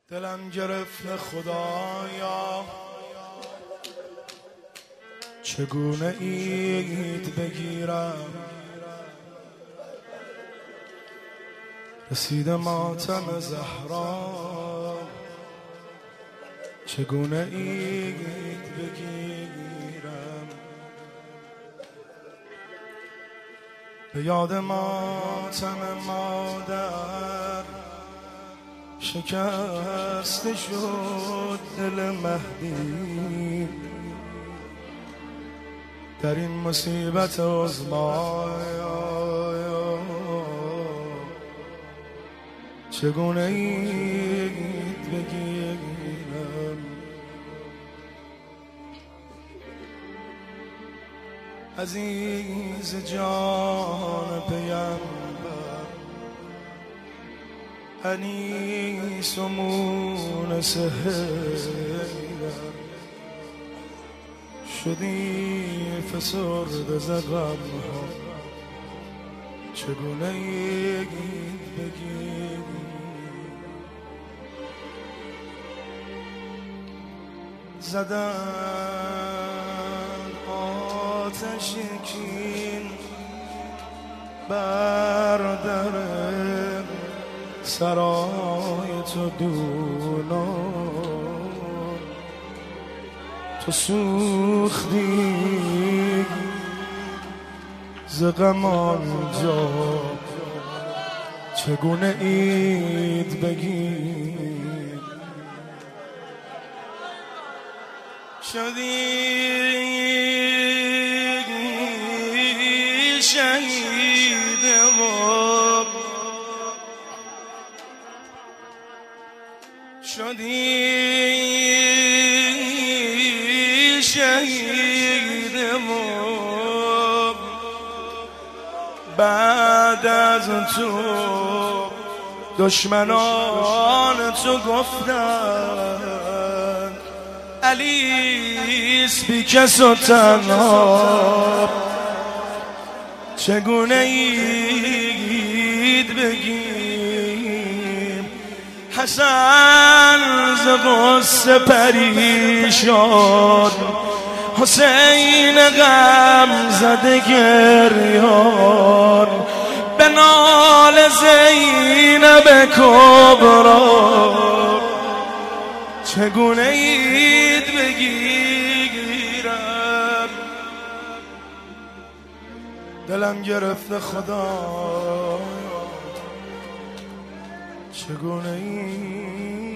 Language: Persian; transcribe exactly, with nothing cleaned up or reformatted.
دلم گرفته خدایا چگونه عید بگیرم، رسیده ماتم زهرا چگونه عید بگیرم، به یاد ماتم مادر شکسته شد دل مهدی، در این مصیبت عظما چگونه عید بگیرم. عزیز جان پیامبر انیس و مونس حیدر، شدی فسرده ز غم ها چگونه عید بگیرم. زدن آتش کین بر در سرای تو دونان، تو سوختی ز غم آنجا چگونه عید بگیرم. شدی شهید و شدی شهید و بعد از تو دشمنان تو گفتن علیس بی کس و تنها چگونه عید بگیم. حسن ز غصه پریشان، حسین غم زده گریان، به نال زینب کبرا چگونه عید بگیرم. دلم گرفته خدا چگونه عید